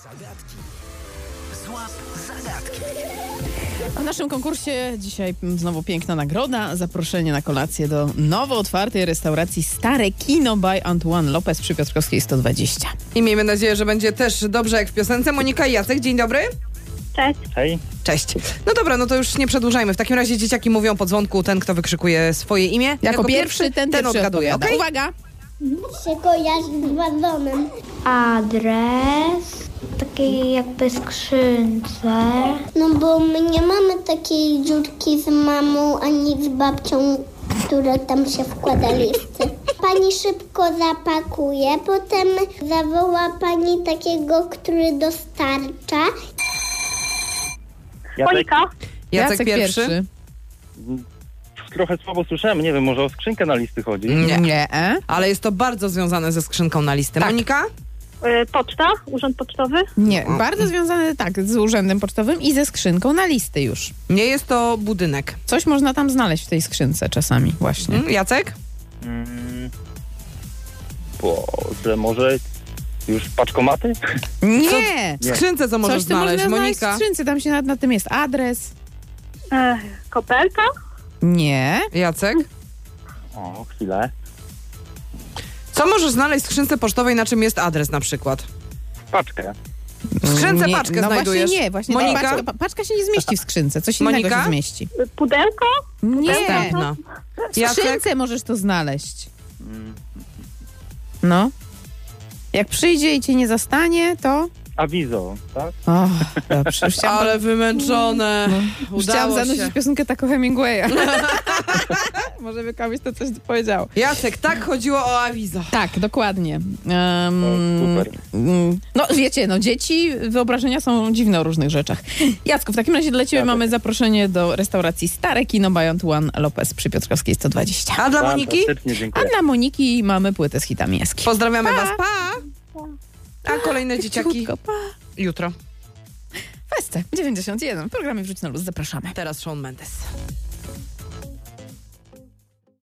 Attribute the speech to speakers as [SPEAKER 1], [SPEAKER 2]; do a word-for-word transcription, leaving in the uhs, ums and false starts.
[SPEAKER 1] Zagadki. Złap zagadki.
[SPEAKER 2] W naszym konkursie dzisiaj znowu piękna nagroda. Zaproszenie na kolację do nowo otwartej restauracji Stare Kino by Antoine Lopez przy Piotrkowskiej sto dwadzieścia.
[SPEAKER 3] I miejmy nadzieję, że będzie też dobrze jak w piosence. Monika i Jacek, dzień dobry.
[SPEAKER 4] Cześć.
[SPEAKER 5] Hej.
[SPEAKER 3] Cześć. No dobra, no to już nie przedłużajmy. W takim razie dzieciaki mówią po dzwonku ten, kto wykrzykuje swoje imię. Jako,
[SPEAKER 2] Jako pierwszy ten,
[SPEAKER 3] ten
[SPEAKER 2] pierwszy
[SPEAKER 3] odgaduje.
[SPEAKER 2] odpowiada.
[SPEAKER 3] Okay?
[SPEAKER 2] Uwaga!
[SPEAKER 4] się kojarzy z wazonem.
[SPEAKER 6] Adres takiej jakby skrzynce.
[SPEAKER 4] No bo my nie mamy takiej dziurki z mamą ani z babcią, które tam się wkłada listy. Pani szybko zapakuje, potem zawoła pani takiego, który dostarcza.
[SPEAKER 5] Jacek,
[SPEAKER 4] Monika?
[SPEAKER 3] Jacek, pierwszy.
[SPEAKER 5] trochę słabo słyszałem, nie wiem, może o skrzynkę na listy chodzi?
[SPEAKER 3] Nie.
[SPEAKER 2] Nie. E?
[SPEAKER 3] Ale jest to bardzo związane ze skrzynką na listę.
[SPEAKER 2] Tak.
[SPEAKER 3] Monika?
[SPEAKER 4] Y, poczta? Urząd pocztowy?
[SPEAKER 2] Nie. Bardzo związane tak z urzędem pocztowym i ze skrzynką na listy już.
[SPEAKER 3] Nie jest to budynek.
[SPEAKER 2] Coś można tam znaleźć w tej skrzynce czasami właśnie.
[SPEAKER 3] Hmm? Jacek?
[SPEAKER 5] Mm, Boże, może już paczkomaty?
[SPEAKER 2] Nie!
[SPEAKER 3] W skrzynce co możesz
[SPEAKER 2] Coś, co
[SPEAKER 3] znaleźć?
[SPEAKER 2] można znaleźć w
[SPEAKER 3] Monika?
[SPEAKER 2] skrzynce. Tam się na, na tym jest adres.
[SPEAKER 4] E, koperta?
[SPEAKER 2] Nie.
[SPEAKER 3] Jacek?
[SPEAKER 5] O, chwilę.
[SPEAKER 3] Co możesz znaleźć w skrzynce pocztowej, na czym jest adres na przykład?
[SPEAKER 5] Paczkę.
[SPEAKER 3] W skrzynce
[SPEAKER 2] Nie,
[SPEAKER 3] paczkę
[SPEAKER 2] no
[SPEAKER 3] znajdujesz.
[SPEAKER 2] Właśnie nie, właśnie
[SPEAKER 3] Monika?
[SPEAKER 2] Paczka, pa- paczka się nie zmieści w skrzynce, coś innego
[SPEAKER 3] Monika?
[SPEAKER 2] się zmieści.
[SPEAKER 4] Y, pudełko?
[SPEAKER 2] Nie,
[SPEAKER 3] Następna.
[SPEAKER 2] w
[SPEAKER 3] Jacek?
[SPEAKER 2] skrzynce możesz to znaleźć. No. Jak przyjdzie i cię nie zastanie, to...
[SPEAKER 5] Awizo, tak?
[SPEAKER 2] O, dobrze. Już chciałam,
[SPEAKER 3] Ale wymęczone.
[SPEAKER 2] już chciałam
[SPEAKER 3] Udało
[SPEAKER 2] zanosić
[SPEAKER 3] się.
[SPEAKER 2] piosenkę Taco Hemingwaya. Może by komuś to coś powiedział.
[SPEAKER 3] Jacek, tak chodziło o awizo.
[SPEAKER 2] Tak, dokładnie. Um,
[SPEAKER 5] O, super.
[SPEAKER 2] mm, no wiecie, no dzieci wyobrażenia są dziwne o różnych rzeczach. Jacku, w takim razie dla ciebie
[SPEAKER 5] Tak.
[SPEAKER 2] mamy zaproszenie do restauracji Stare Kino by Antoine Lopez przy Piotrkowskiej sto dwadzieścia.
[SPEAKER 3] A dla Moniki?
[SPEAKER 5] Fantastycznie,
[SPEAKER 2] A
[SPEAKER 5] dziękuję.
[SPEAKER 2] dla Moniki mamy płytę z hitami Eski.
[SPEAKER 3] Pozdrawiamy was. Pa! A kolejne dzieciaki
[SPEAKER 2] Cichutko, pa.
[SPEAKER 3] jutro.
[SPEAKER 2] Festę dziewięćdziesiąt jeden. W programie Wrzuć na luz. Zapraszamy.
[SPEAKER 3] Teraz Shawn Mendes.